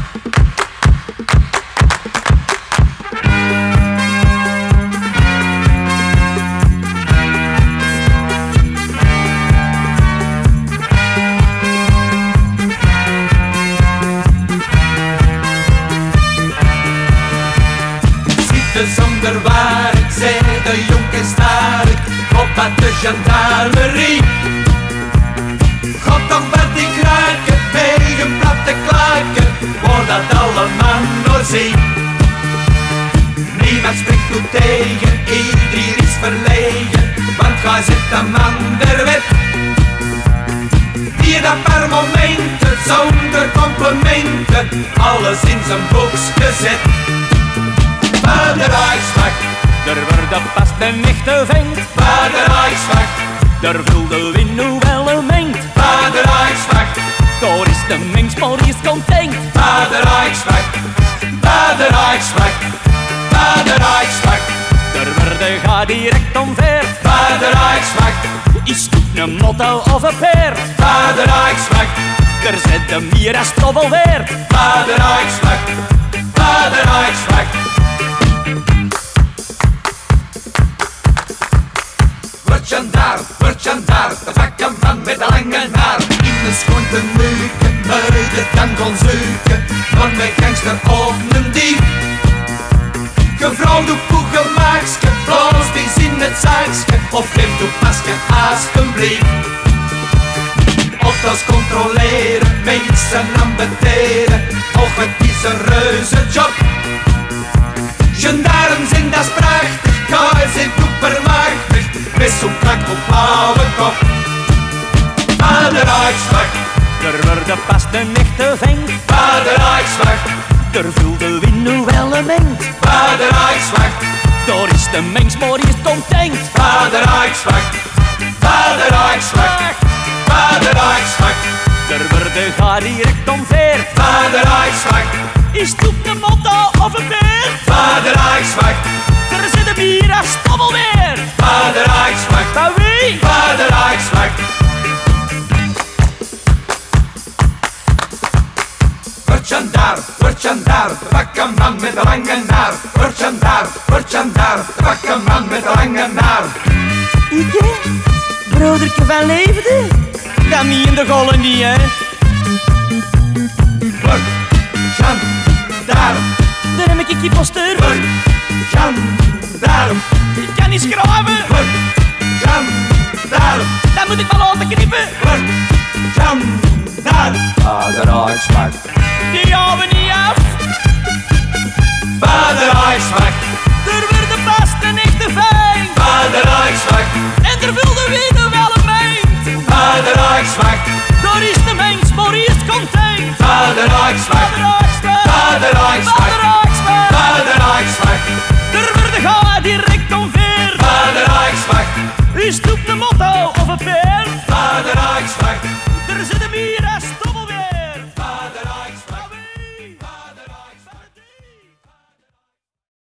Zonder waarheid, zei de jonker sterk, op met de gendarmerie. God toch met die kraken, bij een platte klaken, waar dat allemaal nog zie. Niemand spreekt toe tegen, iedereen is verlegen, want gij zit een man der wet. Die dat per momenten, zonder complimenten, alles in zijn boeks gezet. Bij de Rijkswacht, daar wordt pas een echte vent. bij de Rijkswacht, Daar voelde we nu wel een mengt. bij de Rijkswacht, Daar is de mens maar die is content. bij de Rijkswacht, bij de Rijkswacht, bij de Rijkswacht, Daar werden ga direct omver. bij de Rijkswacht, Is het een motto of een paard? bij de Rijkswacht, Daar zet de meer als stoffel weer. bij de Rijkswacht, bij de Rijkswacht. Word gendarm, de vakkenman met de lange haar. In de schoon te neuken, muiden dan kon zoeken, van de gangster of een dief. Gevrouw poegelmaakske, bloos die in het zaakske, of geef toe pasje alsjeblieft. Of dat is controleren, mensen ambeteren, of het is een reuze job. Gendarmen zijn dat is prachtig, guys zijn supermachtig, met zo'n krak op blauwe kop. Bij de Rijkswacht, Daar wordt pas een echte vent. bij de Rijkswacht, Daar voelde we nu wel een mengt. bij de Rijkswacht, Daar is de mens maar die is content. bij de Rijkswacht, bij de Rijkswacht, bij de Rijkswacht, Daar worden ga direct omver. bij de Rijkswacht, Is het een motto of een paard? bij de Rijkswacht, Daar zit de meer als stoffel weer. bij de Rijkswacht, Bij wie? bij de Rijkswacht. Word gendarm, de vakkenman met de lange haar. Word gendarm, de vakkenman met de lange haar. Ike? Broedertje van Leefde? Dat meen de gollen niet, hè? Word gendarm, Daar heb ik je poster. word gendarm, Ik kan niet schrijven. word gendarm, Dat moet ik wel laten knippen. word gendarm. Bij de Rijkswacht, Die houden we niet af. bij de Rijkswacht, Daar